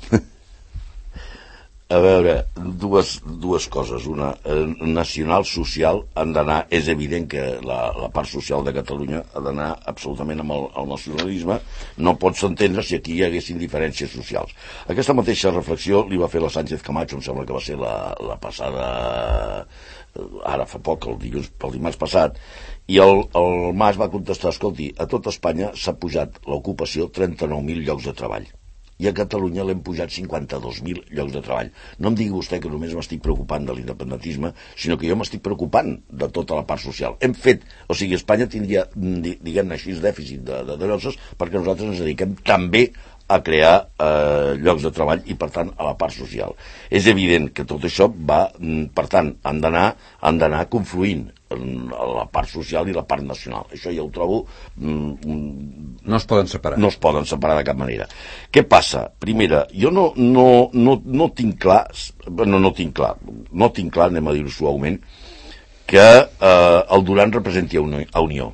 A veure, dues, dues coses. Una, eh, nacional, social, han d'anar... És evident que la, la part social de Catalunya ha d'anar absolutament amb el, el nacionalisme. No pots entendre si aquí hi haguessin diferències socials. Aquesta mateixa reflexió li va fer la Sánchez Camacho, em sembla que va ser la, la passada... Ara fa poc, el dilluns, pel dimarts passat, i el, el Mas va contestar, escolti, a tot Espanya s'ha pujat l'ocupació trenta-nou mil llocs de treball. I a Catalunya l'hem pujat cinquanta-dos mil llocs de treball. No em digui vostè que només m'estic preocupant de l'independentisme, sinó que jo m'estic preocupant de tota la part social. Hem fet, o sigui, Espanya tindria, diguem-ne així, dèficit de, de, de llocs perquè nosaltres ens dediquem també a crear eh, llocs de treball i, per tant, a la part social. És evident que tot això va, per tant, han d'anar han d'anar confluint en la part social i la part nacional. Això ja ho trobo... Mm, no es poden separar. No es poden separar de cap manera. Què passa? Primera, jo no, no, no, no tinc clar, no, no tinc clar, no tinc clar, anem a dir-ho suaument, que eh, el Duran representi a Unió.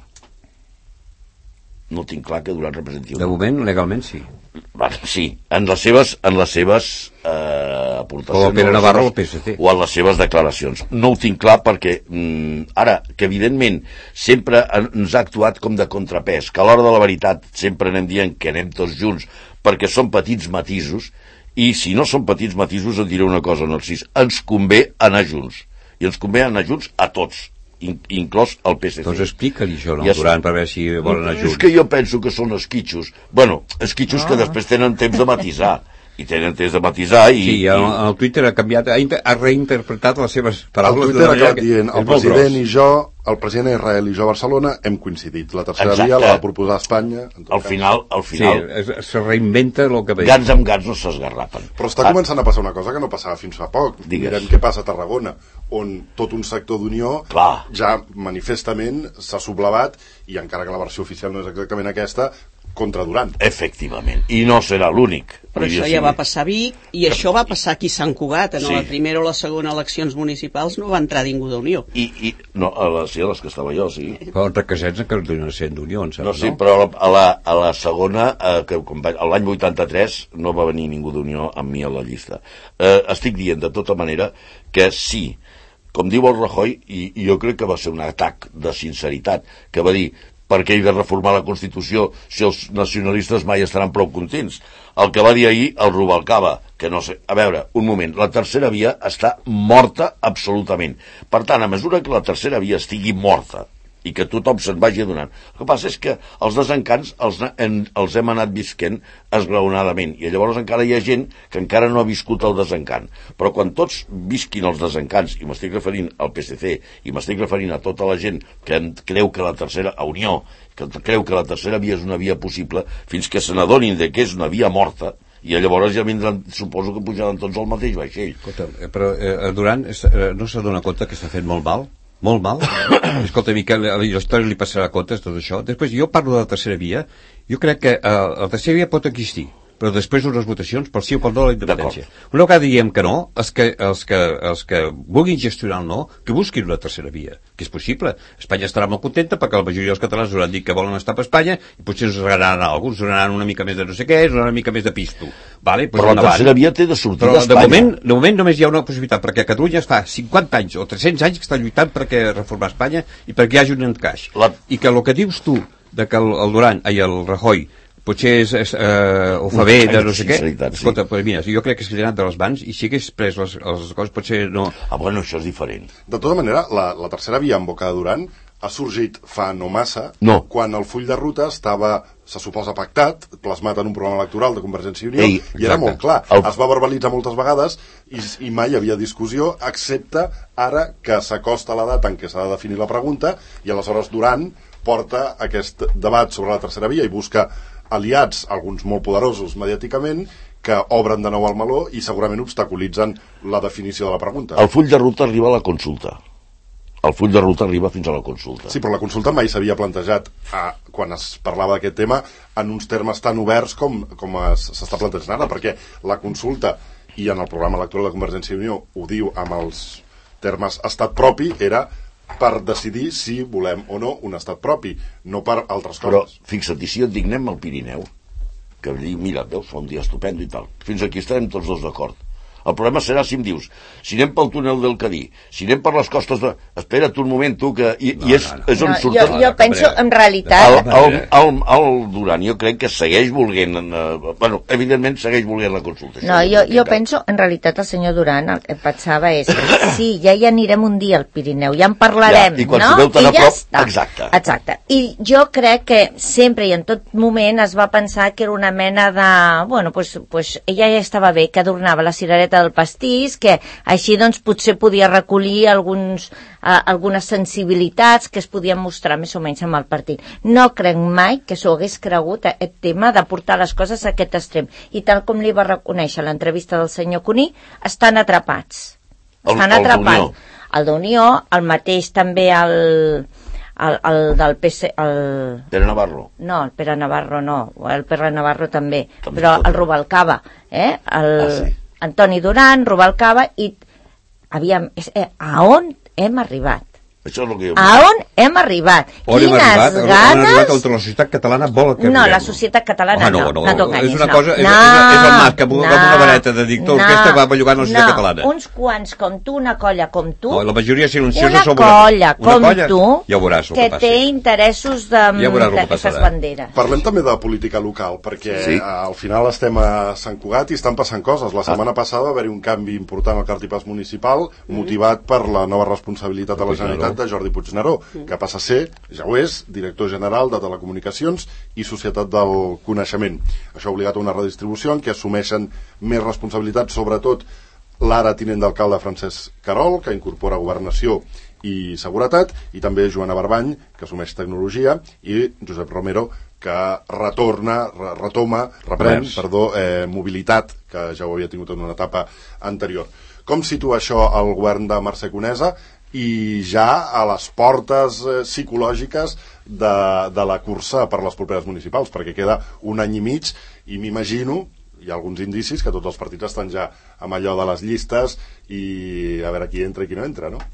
No tinc clar que Duran representi a Unió. De moment, legalment, sí. Bueno, sí, en les seves, en les seves eh, aportacions... O Pere Navarro o el P S C. O en les seves declaracions. No ho tinc clar perquè, mm, ara, que evidentment sempre ens ha actuat com de contrapès, que a l'hora de la veritat sempre anem dient que anem tots junts perquè són petits matisos, i si no són petits matisos et diré una cosa, Narcís, ens convé anar junts. I ens convé anar junts a tots, inclòs el P S C. Doncs explica-li això, no, ja Duran, per veure si volen anar junts. És que jo penso que són esquitxos. Bueno, esquitxos ah. que després tenen temps de matisar. I tenen temps de matisar i... Sí, el, el Twitter ha canviat, ha, inter, ha reinterpretat les seves paraules. El Twitter ha acabat dient, el president i jo, el president d'Israel i jo a Barcelona hem coincidit. La tercera Exacte. via la va proposar Espanya. Al final, al final... Sí, es, se reinventa el que veiem. Gans amb gans no s'esgarrapen. Però està ah. començant a passar una cosa que no passava fins fa poc. Digues. Mirem què passa a Tarragona, on tot un sector d'Unió ja manifestament s'ha sublevat, i encara que la versió oficial no és exactament aquesta, contra Duran. Efectivament, i no serà l'únic. Però això ja va passar a Vic, i això va passar aquí a Sant Cugat. En Sí. la primera o la segona eleccions municipals no va entrar ningú d'Unió. I, i no, a les, sí, a les que estava jo, sí. Però en Requesens encara continuen sent d'Unió, em sembla, No, sí, no? però a la, a la, a la segona, eh, que com va- l'any vuitanta-tres no va venir ningú d'Unió amb mi a la llista. Eh, estic dient de tota manera que sí, com diu el Rajoy, i, i jo crec que va ser un atac de sinceritat, que va dir per què he de reformar la Constitució si els nacionalistes mai estaran prou contents. El que va dir ahir el Rubalcaba, que no sé... A veure, un moment, la tercera via està morta absolutament. Per tant, a mesura que la tercera via estigui morta i que tothom se'n vagi adonant, el que passa és que els desencants els, en, els hem anat visquent esglaonadament, i llavors encara hi ha gent que encara no ha viscut el desencant. Però quan tots visquin els desencants, i m'estic referint al P S C, i m'estic referint a tota la gent que creu que la tercera, a Unió, que creu que la tercera via és una via possible, fins que se n'adonin de que és una via morta, i llavors ja vindran, suposo que pujaran tots al mateix vaixell. Escolta, però eh, Duran és, eh, no s'ha donat compte que està fent molt mal? Molt mal? Escolta, Miquel, a la història li passarà comptes tot això. Després, jo parlo de la tercera via. Jo crec que eh, la tercera via pot existir, però després d'unes votacions pel sí o pel no a la independència. Una vegada diem que no, els que, els, que, els que vulguin gestionar el no, que busquin una tercera via, que és possible. Espanya estarà molt contenta perquè la majoria dels catalans hauran dit que volen estar per Espanya i potser ens regalaran alguns, donaran una mica més de no sé què, una mica més de pisto. Vale? Pues però la tercera via té de sortir però d'Espanya. de moment, de moment només hi ha una possibilitat, perquè Catalunya fa cinquanta anys o tres-cents anys que està lluitant perquè reformar Espanya i perquè hi hagi un encaix. La... I que el que dius tu, de que el, el Duran i el Rajoy potser és, és, eh, ho fa bé de no sé què, escolta, però mira, jo crec que s'ha anat de les mans, i si hagués pres les, les coses potser no... Ah, bueno, això és diferent. De tota manera, la, la tercera via en boca de Duran ha sorgit fa no massa, no. quan el full de ruta estava, se suposa, pactat, plasmat en un programa electoral de Convergència i Unió, Ei, i era molt clar. El... Es va verbalitzar moltes vegades i, i mai hi havia discussió, excepte ara que s'acosta la data en què s'ha de definir la pregunta, i aleshores Duran porta aquest debat sobre la tercera via i busca aliats, alguns molt poderosos mediàticament, que obren de nou el meló i segurament obstaculitzen la definició de la pregunta. El full de ruta arriba a la consulta. El full de ruta arriba fins a la consulta. Sí, però la consulta mai s'havia plantejat, a, quan es parlava d'aquest tema, en uns termes tan oberts com, com s'està plantejant ara, perquè la consulta, i en el programa electoral de Convergència i Unió ho diu amb els termes estat propi, era per decidir si volem o no un estat propi, no per altres Però, coses. Però fixa't, i si et dignem al Pirineu, que allí, mira, veus, fa un dia estupendo i tal, fins aquí estarem tots dos d'acord. El problema serà si em dius, si anem pel túnel del Cadí, si anem per les costes de... Espera't un moment, tu, que... I, no, i és, no, no. és on no, surten... Jo, jo penso, en realitat... El, el, el, el Duran, jo crec que segueix volent... Eh, bueno, evidentment segueix volent la consulta. No, jo, jo penso, en realitat, el senyor Duran el que pensava és, sí, ja hi anirem un dia al Pirineu, ja en parlarem, ja, i quan no? s'hi veu tan I a ja prop, està. exacte. Exacte. I jo crec que sempre i en tot moment es va pensar que era una mena de... Bueno, pues, pues ella ja estava bé, que adornava la cirereta del pastís, que així doncs potser podia recollir alguns, uh, algunes sensibilitats que es podien mostrar més o menys amb el partit. No crec mai que s'ho hagués cregut aquest tema de portar les coses a aquest extrem. I tal com li va reconèixer l'entrevista del senyor Cuní, estan atrapats. Estan el, el atrapats. El d'Unió, el mateix també el... El, el del P C... El... Pere Navarro. No, el Pere Navarro no, el Pere Navarro també, també però tot. El Rubalcaba, eh? El ah, sí. Antoni Duran, Rubalcaba, i aviam, eh, a on hem arribat? Això és el que jo... A on hem arribat? On Quines hem arribat? ganes... On hem arribat on la societat catalana vol que No, arribem. la societat catalana oh, no. no, No, no t'enganyis, és una no. cosa, és, no, és, és el Mas, que no, amb una vareta de dictor, no, aquesta va bellugant la societat no, catalana. Uns quants com tu, una colla com tu, No, la majoria silenciosa una som colla una, una com colla, tu, ja veuràs el que que passi. té interessos de, Ja veuràs el que d'aquestes passarà. banderes. Parlem també de política local, perquè Sí. al final estem a Sant Cugat i estan passant coses. La setmana passada va haver-hi un canvi important al cartipàs municipal, motivat per la nova responsabilitat de la Generalitat de Jordi Puigneró, que passa a ser, ja ho és, director general de Telecomunicacions i Societat del Coneixement. Això ha obligat a una redistribució en què assumeixen més responsabilitats, sobretot l'ara tinent d'alcalde Francesc Carol, que incorpora Governació i Seguretat, i també Joana Barbany, que assumeix Tecnologia, i Josep Romero, que retorna, retoma, reprèn, Comerç. perdó, eh, Mobilitat, que ja ho havia tingut en una etapa anterior. Com situa això el govern de Mercè Conesa i ja a les portes eh, psicològiques de, de la cursa per les properes municipals, perquè queda un any i mig i m'imagino, hi ha alguns indicis que tots els partits estan ja amb allò de les llistes i a veure qui entra i qui no entra, no?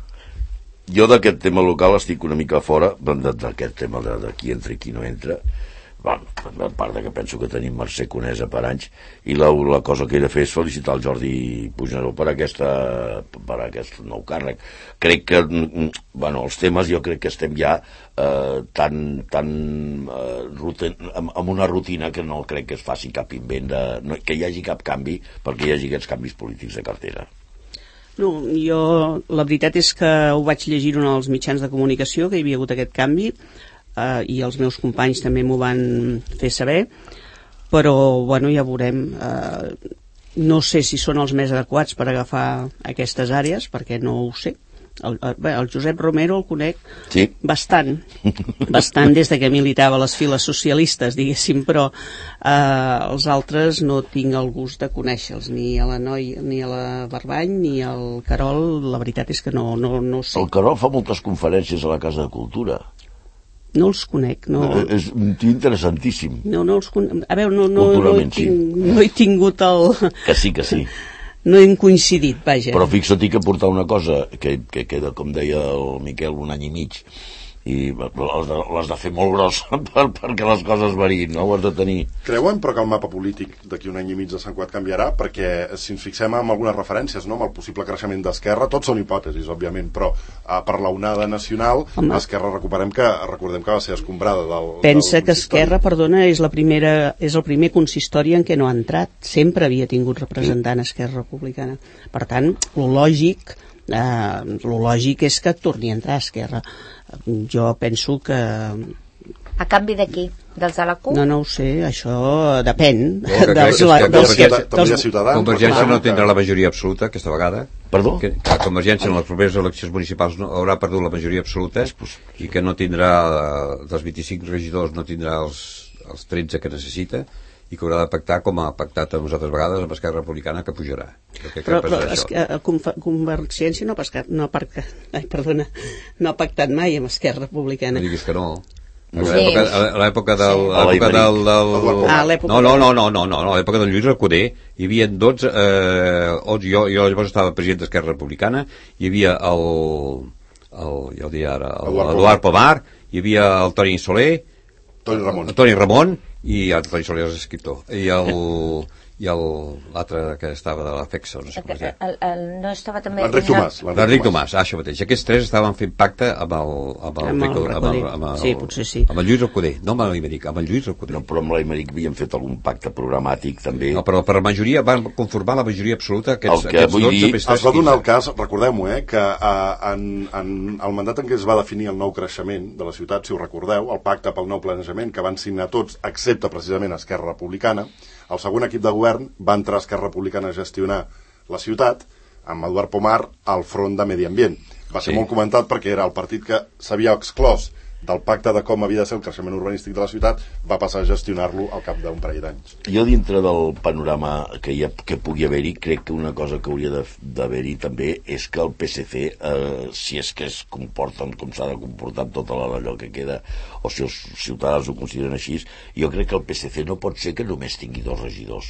Jo d'aquest tema local estic una mica fora d'aquest tema de, de qui entra i qui no entra. Bueno, a part de que penso que tenim Mercè Conesa per anys i la, la cosa que he de fer és felicitar el Jordi Puigneró per, aquesta, per aquest nou càrrec. Crec que bueno, els temes jo crec que estem ja eh, tan, tan eh, rutin, amb, amb una rutina que no crec que es faci cap invent de, no, que hi hagi cap canvi perquè hi hagi aquests canvis polítics de cartera. No, jo la veritat és que ho vaig llegir en els mitjans de comunicació que hi havia hagut aquest canvi. Uh, i els meus companys també m'ho van fer saber, però bueno, ja veurem. Uh, no sé si són els més adequats per agafar aquestes àrees, perquè no ho sé. El, el, el Josep Romero el conec sí. bastant, bastant des de que militava a les files socialistes, diguéssim, però uh, els altres no tinc el gust de conèixer-los, ni a la Noi, ni a la Barbany, ni al Carol, la veritat és que no, no, no sé. El Carol fa moltes conferències a la Casa de Cultura. No els conec, no. És un tio interessantíssim. No, no els conec. A veure, no, no, no, he tinc, no he tingut el... Que sí, que sí. No hem coincidit, vaja. Però fixa-t'hi que portar una cosa que, que queda, com deia el Miquel, un any i mig, i l'has de fer molt gros per, perquè les coses variïn, no? Ho has de tenir. Creuen, però, que el mapa polític d'aquí un any i mig de Sant Cugat canviarà? Perquè si ens fixem en algunes referències, no?, amb el possible creixement d'Esquerra, tots són hipòtesis, òbviament, però eh, per la onada nacional, Home. Esquerra recuperem que, recordem que va ser escombrada del... Pensa del que Esquerra, perdona, és la primera, és el primer consistori en què no ha entrat. Sempre havia tingut representant Esquerra Republicana. Per tant, lo lògic, eh, lo lògic és que torni a entrar a Esquerra. Jo penso que... A canvi d'aquí? Dels de la C U P? No, no ho sé, això depèn. No, que dels, que, la, que, dels, que, dels, també hi ha Ciutadans. Convergència no tindrà la majoria absoluta aquesta vegada. Perdó? Que, que Convergència en les properes eleccions municipals no, haurà perdut la majoria absoluta i que no tindrà, dels vint-i-cinc regidors, no tindrà els, els tretze que necessita i que haurà de pactar com ha pactat amb nosaltres vegades amb Esquerra Republicana, que pujarà. Que però però es, Convergència no ha, pescat, no, ha pactat, ai, perdona, no ha pactat mai amb Esquerra Republicana. No diguis que no. No. A l'època, a l'època del... Sí. A l'època del, del... Ah, l'època no, no, no, no, no, no, a l'època del Lluís Recoder hi havia dotze... Eh, jo, jo llavors estava president d'Esquerra Republicana, hi havia el... el ja ho diré ara, l'Eduard Pomar, hi havia el Toni Soler, Toni Ramon. Toni Ramon, i el Toni Soler és escriptor, i el... i l'altre que estava de la FEXO, no sé com es deia. El, el, no estava també... L'Enric Tomàs. L'Enric Tomàs, ah, això mateix. Aquests tres estaven fent pacte amb el... amb el, amb el, Rico, amb el, amb el sí, potser sí. amb el Lluís Recoder, no amb l'Aimeric, amb el Lluís Recoder. No, però amb l'Aimeric havien fet algun pacte programàtic també. No, però per majoria van conformar la majoria absoluta aquests, el que aquests vull dotze dir, més tres. Es va donar el cas, recordem-ho, eh, que eh, en, en el mandat en què es va definir el nou creixement de la ciutat, si ho recordeu, el pacte pel nou planejament que van signar tots, excepte precisament Esquerra Republicana, el segon equip de govern va entrar a Esquerra Republicana a gestionar la ciutat amb Eduard Pomar al front de Medi Ambient. Va ser sí. molt comentat perquè era el partit que s'havia exclòs del pacte de com havia de ser el creixement urbanístic de la ciutat, va passar a gestionar-lo al cap d'un parell d'anys. Jo, dintre del panorama que, hi ha, que pugui haver-hi, crec que una cosa que hauria d'haver-hi també és que el P S C, eh, si és que es comporten com s'ha de comportar tot allò que queda, o si els ciutadans ho consideren així, jo crec que el P S C no pot ser que només tingui dos regidors.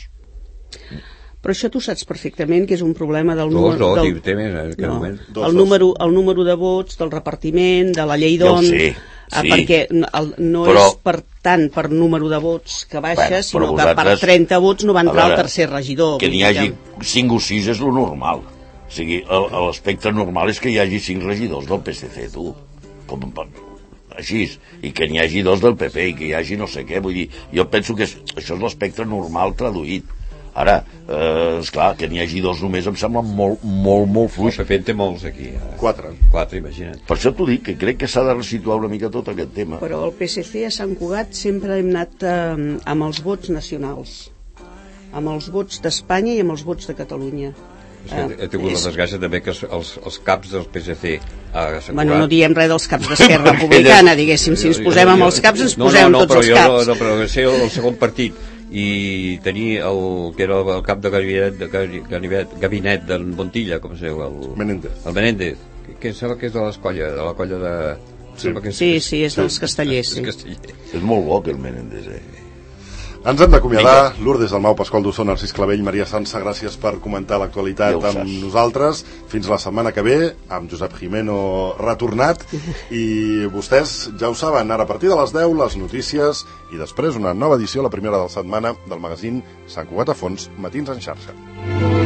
Però això tu saps perfectament que és un problema del... Dos, número, dos, del, té més, eh, que no, moment. Dos, el, número, el número de vots, del repartiment, de la llei d'on... Ja ho sé, ah, sí. perquè el, no però, és per tant per número de vots que baixa, bueno, sinó que per trenta vots no va entrar veure, el tercer regidor. Que n'hi hagi cinc o sis és lo normal. O sigui, l'aspecte normal és que hi hagi cinc regidors del P S C, tu. Com així, i que n'hi hagi dos del P P i que hi hagi no sé què, vull dir, jo penso que és, això és l'aspecte normal traduït. Ara, eh, esclar, que n'hi hagi dos només em sembla molt, molt, molt fluix. El P P en té molts aquí. Eh? Quatre. Quatre, imagina't. Per això t'ho dic, que crec que s'ha de resituar una mica tot aquest tema. Però el P S C a Sant Cugat sempre hem anat eh, amb els vots nacionals, amb els vots d'Espanya i amb els vots de Catalunya. Sí, he tingut és... la desgràcia també que els, els caps del P S C a Sant Cugat... Bueno, no diem res dels caps d'Esquerra Republicana, diguéssim, si ens posem amb els caps ens posem no, no, tots els jo, caps. No, no, però ser el segon partit i tenir el que era el cap de gabinet, de gabinet, gabinet d'en Montilla, com es diu? El Menéndez. El Menéndez. que sembla que és de les colla, de la colla de... Sí, sí, sí, és dels castellers, sí. És molt bo aquell Menéndez, eh? Ens hem d'acomiadar. Lourdes Dalmau, Pasqual Dussó, Narcís Clavell, Maria Sansa, gràcies per comentar l'actualitat amb nosaltres. Fins la setmana que ve, amb Josep Jimeno retornat. I vostès ja ho saben, ara a partir de les deu, les notícies, i després una nova edició, la primera de la setmana, del magazín Sant Cugat a Fons, Matins en xarxa.